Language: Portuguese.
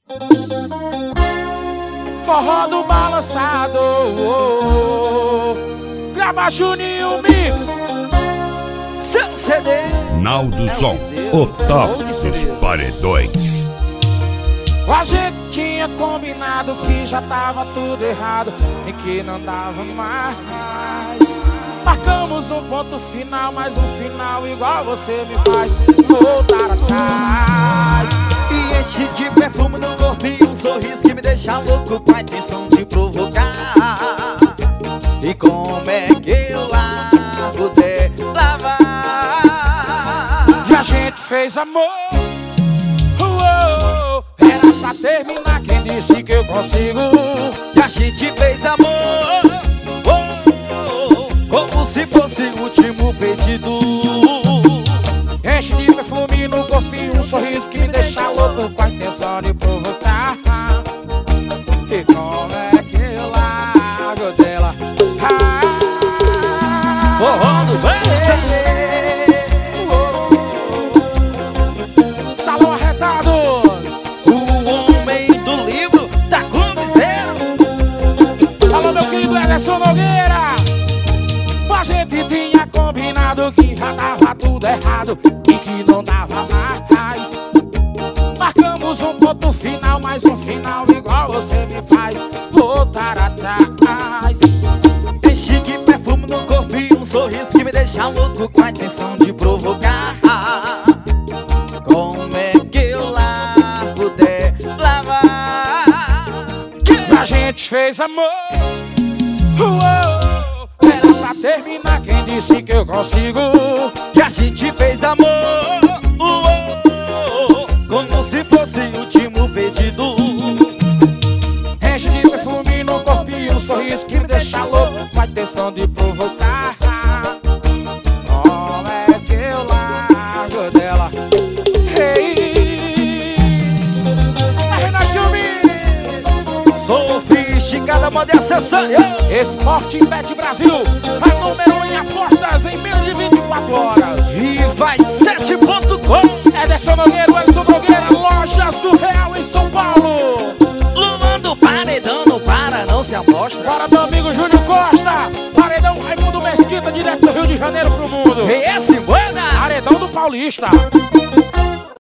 Forró do balançado, grava Juninho Mix, seu CD. Naldo Som, o top dos paredões. A gente tinha combinado que já tava tudo errado e que não dava mais. Marcamos um ponto final, mas um final igual você me faz voltar atrás. E enche de perfume no corpo e um sorriso que me deixa louco com a intenção de provocar. E como é que eu largo de lavar? E a gente fez amor, era pra terminar, quem disse que eu consigo? E a gente fez amor, como se fosse o último pedido. Enche de perfume no corpo e um sorriso que me deixa louco com a intenção de provocar. E como é que eu largo dela? Forró do balançado. Salão Arretados, O homem do livro tá com miséria. alô meu querido Ederson Nogueira. A gente tinha combinado que já tava tudo errado e que não dava mais. Marcamos um ponto final, mas um final igual você me faz voltar atrás. Enche de perfume no corpo e um sorriso que me deixa louco com a intenção de provocar. Como é que eu largo de lavar? A gente fez amor, era pra terminar, quem disse que eu consigo? E a gente fez amor, como se fosse o último pedido. Enche de perfume no corpo e um sorriso que me deixa louco com a intenção de provocar. Como é que eu largo dela? Hey, a Renatinho Mix, Sofisticada, moda e acessório. Esporte Bet Brasil, a número 1 em apostas em menos de 24 horas. E vai 7.com. Ederson Nogueira, Wellington Nogueira, Lojas do Real em São Paulo. Luan do Paredão, não para, não se amostra. Bora do amigo Júnior Costa, Paredão Raimundo Mesquita, direto do Rio de Janeiro pro mundo. Esse, buenas. Paredão do Paulista.